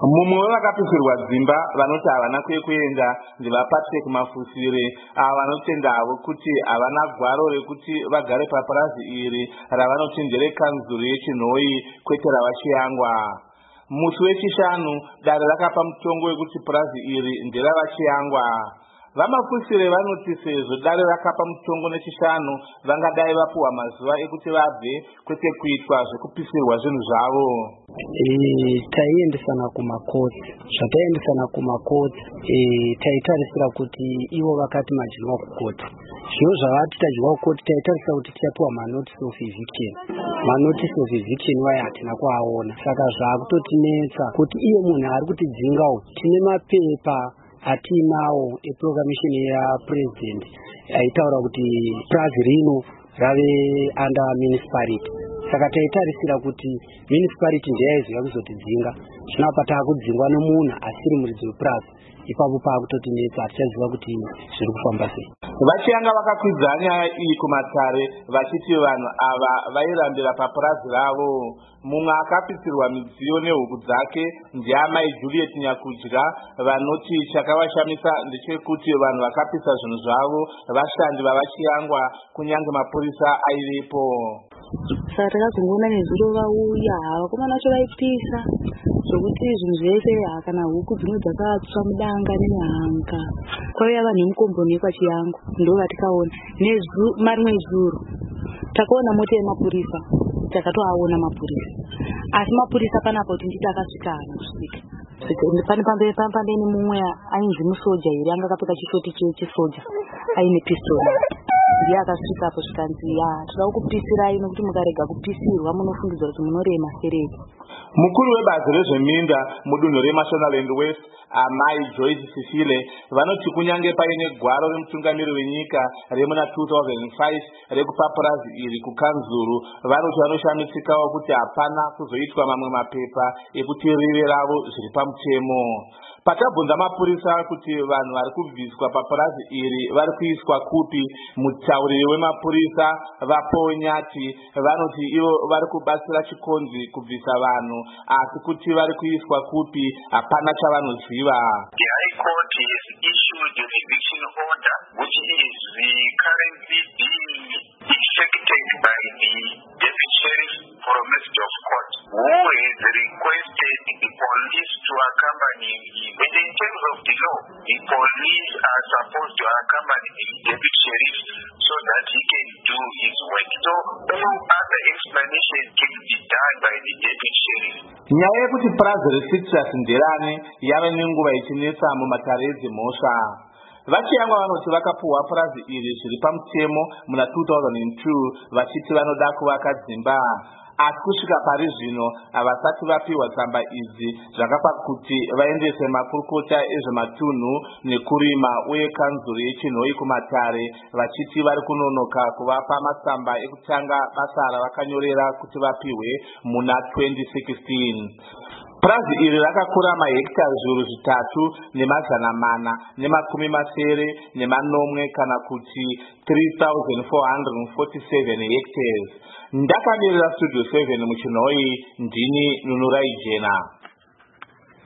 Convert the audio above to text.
Mumwe wevakapisirwa dzimba vanoti havana kuenda ndevaPatrick Mafusire, ava vanotendavo kuti havana gwaro rekuti vagare papurazi iri ravanoti nderekanzuru yeChinhoi kwete ravaChiyangwa. Musi wechishanu dare rakapa mutongo wekuti purazi iri nderavaChiyangwa. VaMafusire vanoti sezvo dare rakapa mutongo nechishanu vangadai vapuwa mazuva ekuti vabve kwete kuitwa zvekupisirwa zvinhu zvavo. Taiendesana kumakoti, zvataendesana kumakoti taitarisira kuti ivo vakati madyiwa kukoti. Zvino zvavati tadyiwa kukoti taitarisira kuti tichapiwa manotice of eviction. Manotice of eviction waya hatina kuaona, saka zvaakutotinetsa kuti iye munhu ari kutidzingawo tine mapepa atinawo eproclamation yapresident aitaura kuti purazi rino rave under municipality. Saka taitarisira kuti municipality ndiyaiziva kuzotidzinga, zvino apa taakudzingwa nomunhu asiri muridzi wepurazi. Ipapo paakutotinetsa, hatichaziva kuti zviri kufamba sei. VaChiyangwa vakakwidza nyaya iyi kumatare vachiti vanhu ava vairambira papurazi ravo. Mumwe akapisirwa midziyo nehuku dzake ndiamai Juliet Nyakudya, vanoti chakavashamisa ndechekuti vanhu vakapisa zvinhu zvavo vashandi vavaChiyangwa kunyange mapurisa aivepo. Saka takazongoona nezuro vauya vakomana vacho vaipisa zvokuti zvinhu zvese kana huku dzimwe dzakatsva mudanga nenyanga. Kwaiya vanhu vemukomboni kwaChiyangwa ndo vatikaona. Marimwe zuro takaona mota yemapurisa, takatoaona mapurisa, asi mapurisa panapa kuti nditi akasvika hana kusvika. Pane mumwe ainzi musoja here anga akapfeka chishoti chesoja aine pistol, ndiye akasvika apo zvikanzi toda kukupisira ino kuti mukarega kupisirwa munofungidzwa kuti munorema sereti. Mukuru webazi rezveminda mudunhu reMashonaland West, amai Joyce Sifile, vanoti kunyange paine gwaro remutungamiri wenyika remuna 2005 rekupa purazi iri kukanzuru, vanoti vanoshamisikawo kuti hapana kuzoitwa mamwe mapepa ekuti rive ravo zviri pamutemo. Patabvunza mapurisa kuti vanhu vari kubviswa papurazi iri vari kuiswa kupi, mutauriri wemapurisa Vaponyati vanoti ivo vari kubatsira chikonzi kubvisa vanhu, asi kuti vari kuiswa kupi hapana chavanoziva. The High Court has issued an eviction order which is currently being effected by the Deputy Sheriff for Magistrate of Court, who has requested the police to accompany him. But in terms of the law, the police are supposed to accompany the Deputy Sheriff so that he can do his work. So all other explanation can be done by the Deputy Sheriff. Nyaya yekuti purazi reCitrus nderane yave nenguva ichinetsa mumatare edzimhosva. VaChiyangwa vanoti vakapuhwa purazi iri zviri pamutemo muna 2002 vachiti vanoda kuvaka dzimba. Asi kusvika pari zvino havasati vapiwa tsamba idzi, zvakapa kuti vaendese makurukota ezvematunhu nekurima uye kanzuru yeChinhoi kumatare, vachiti vari kunonoka kuvapa matsamba ekutanga basa ravakanyorera kuti vapiwe muna 2016. Purazi iri rakakura mahekitari zviuru zvitatu ne490 kana kuti 3,447 hectares. Ndakamirira Studio 7 muChinhoi, ndini Nunurai Jena.